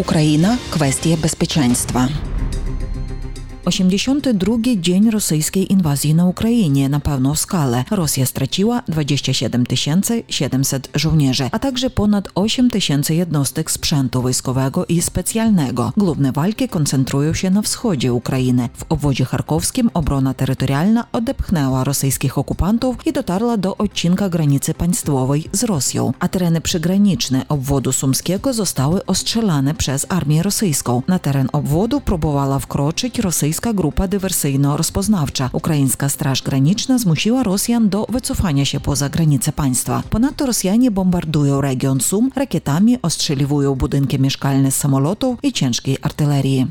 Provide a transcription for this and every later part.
Ukraina – kwestia bezpieczeństwa. 82 dzień rosyjskiej inwazji na Ukrainie na pełną skalę. Rosja straciła 27 700 żołnierzy, a także ponad 8 tysięcy jednostek sprzętu wojskowego i specjalnego. Główne walki koncentrują się na wschodzie Ukrainy. W obwodzie charkowskim obrona terytorialna odepchnęła rosyjskich okupantów i dotarła do odcinka granicy państwowej z Rosją, a tereny przygraniczne obwodu sumskiego zostały ostrzelane przez armię rosyjską. Na teren obwodu próbowała wkroczyć rosyjska grupa dywersyjno-rozpoznawcza. Ukraińska Straż Graniczna zmusiła Rosjan do wycofania się poza granice państwa. Ponadto Rosjanie bombardują region Sum rakietami, ostrzeliwują budynki mieszkalne z samolotów i ciężkiej artylerii.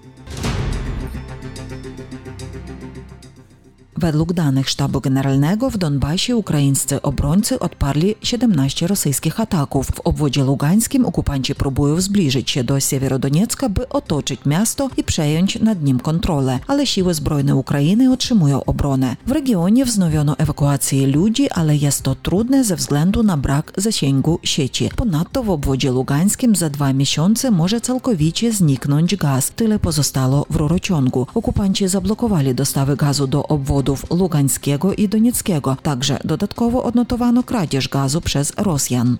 Według danych Sztabu Generalnego w Donbasie ukraińscy obrońcy odparli 17 rosyjskich ataków. W obwodzie lugańskim okupanci próbują zbliżyć się do Siewierodoniecka, by otoczyć miasto i przejąć nad nim kontrolę, ale siły zbrojne Ukrainy utrzymują obronę. W regionie wznowiono ewakuację ludzi, ale jest to trudne ze względu na brak zasięgu sieci. Ponadto w obwodzie lugańskim za 2 miesiące może całkowicie zniknąć gaz. Tyle pozostało w rurociągu. Okupanci zablokowali dostawy gazu do obwodu Lugańskiego i Donieckiego. Także dodatkowo odnotowano kradzież gazu przez Rosjan.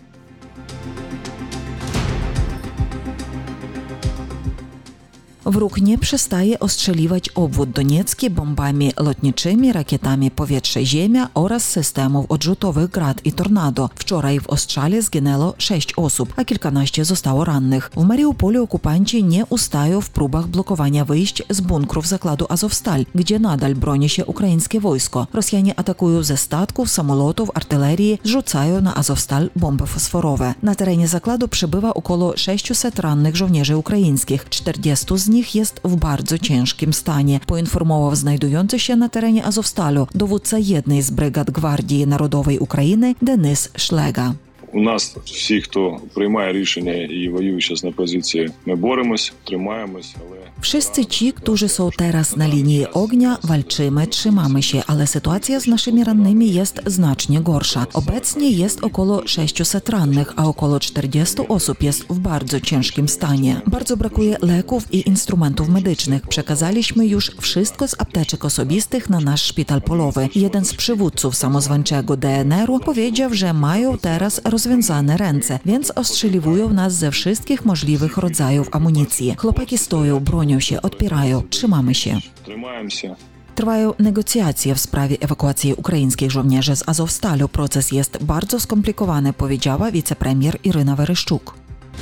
Wróg nie przestaje ostrzeliwać obwód doniecki bombami lotniczymi, rakietami powietrze-ziemia oraz systemów odrzutowych Grad i Tornado. Wczoraj w ostrzale zginęło 6 osób, a kilkanaście zostało rannych. W Mariupolu okupanci nie ustają w próbach blokowania wyjść z bunkrów zakładu Azovstal, gdzie nadal broni się ukraińskie wojsko. Rosjanie atakują ze statków, samolotów, artylerii, zrzucają na Azovstal bomby fosforowe. Na terenie zakładu przebywa około 600 rannych żołnierzy ukraińskich, 40 z nich jest w bardzo ciężkim stanie, poinformował znajdujący się na terenie Azovstalu dowódca jednej z brygad Gwardii Narodowej Ukrainy Денис Шлега. У нас всі, хто приймає рішення і воює зараз на позиції, ми боремось, тримаємось, але... Wszyscy ci, którzy są teraz na linii ognia, walczymy, trzymamy się, ale sytuacja z naszymi rannymi jest znacznie gorsza. Obecnie jest około 600 rannych, a około 40 osób jest w bardzo ciężkim stanie. Bardzo brakuje leków i instrumentów medycznych. Przekazaliśmy już wszystko z apteczek osobistych na nasz szpital polowy. Jeden z przywódców samozwańczego DNR-u powiedział, że mają teraz rozwiązane ręce, więc ostrzeliwują nas ze wszystkich możliwych rodzajów amunicji. Chłopaki stoją, bronią się, odpierają, trzymamy się. Trwają negocjacje w sprawie ewakuacji ukraińskich żołnierzy z Azovstalu. Proces jest bardzo skomplikowany, powiedziała wicepremier Iryna Weryszczuk.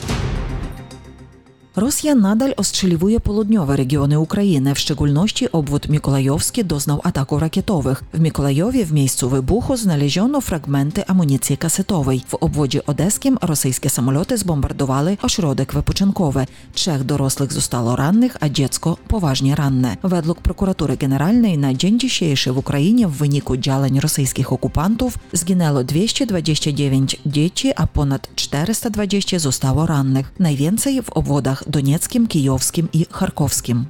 Rosja nadal ostrzeliwuje południowe regiony Ukrainy, w szczególności obwód Mikołajowski doznał ataków rakietowych. W Mikołajowie w miejscu wybuchu znaleziono fragmenty amunicji kasetowej. W obwodzie odeskim rosyjskie samoloty zbombardowały ośrodek wypoczynkowy. 3 dorosłych zostało rannych, a dziecko poważnie ranne. Według prokuratury generalnej na dzień dzisiejszy w Ukrainie w wyniku działań rosyjskich okupantów zginęło 229 dzieci, a ponad 420 zostało rannych. Najwięcej w obwodach donieckim, kijowskim i charkowskim.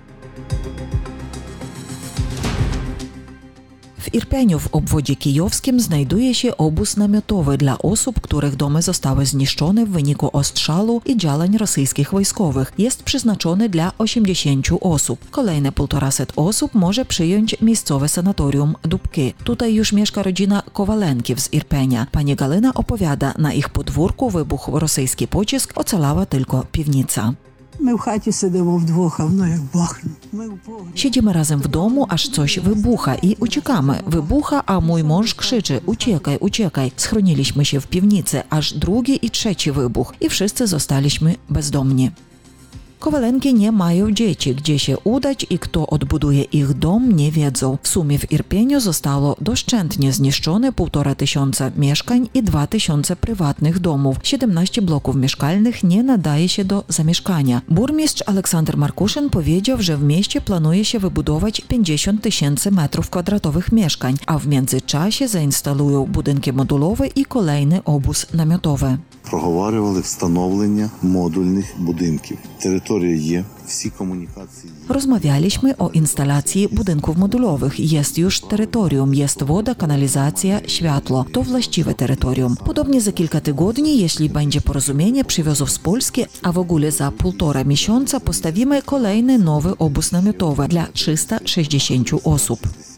W Irpeniu w obwodzie kijowskim znajduje się obóz namiotowy dla osób, których domy zostały zniszczone w wyniku ostrzału i działań rosyjskich wojskowych. Jest przeznaczony dla 80 osób. Kolejne 150 osób może przyjąć miejscowe sanatorium Dubki. Tutaj już mieszka rodzina Kowalenkiw z Irpenia. Pani Galina opowiada, na ich podwórku wybuchł rosyjski pocisk, ocalała tylko piwnica. My w chacie siedzimy wdwóch, a no jak bachnie. Siedzimy razem w domu, aż coś wybucha i uciekamy. Wybucha, a mój mąż krzyczy: uciekaj, uciekaj. Schroniliśmy się w piwnicy, aż drugi i trzeci wybuch i wszyscy zostaliśmy bezdomni. Kowalenki nie mają dzieci, gdzie się udać i kto odbuduje ich dom, nie wiedzą. W sumie w Irpieniu zostało doszczętnie zniszczone 1500 mieszkań i 2000 prywatnych domów. 17 bloków mieszkalnych nie nadaje się do zamieszkania. Burmistrz Aleksander Markuszyn powiedział, że w mieście planuje się wybudować 50 000 metrów kwadratowych mieszkań, a w międzyczasie zainstalują budynki modulowe i kolejny obóz namiotowy. Проговорювали встановлення модульних будинків. Територія є, Rozmawialiśmy o instalacji budynków modulowych. Jest już terytorium, jest woda, kanalizacja, światło. To właściwe terytorium. Podobnie za kilka tygodni, jeśli będzie porozumienie, przywiozą z Polski, a w ogóle za 1,5 miesiąca postawimy kolejny nowy obóz namiotowy dla 360 osób.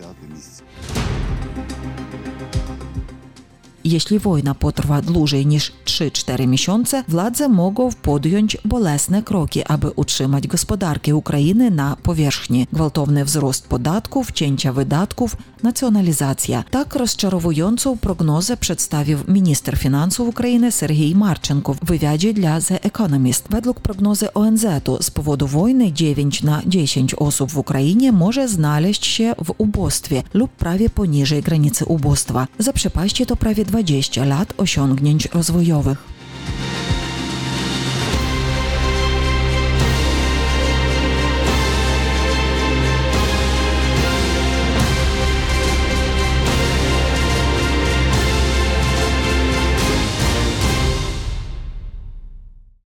Jeśli wojna potrwa dłużej niż 3-4 miesiące, władze mogą podjąć bolesne kroki, aby utrzymać gospodarkę Ukrainy na powierzchni. Gwałtowny wzrost podatków, cięcia wydatków, nacjonalizacja. Tak rozczarowującą prognozę przedstawił minister finansów Ukrainy Sergiej Marczenko w wywiadzie dla The Economist. Według prognozy ONZ-u z powodu wojny 9 na 10 osób w Ukrainie może znaleźć się w ubóstwie lub prawie poniżej granicy ubóstwa. Zaprzepaści to prawie 20 lat osiągnięć rozwojowych.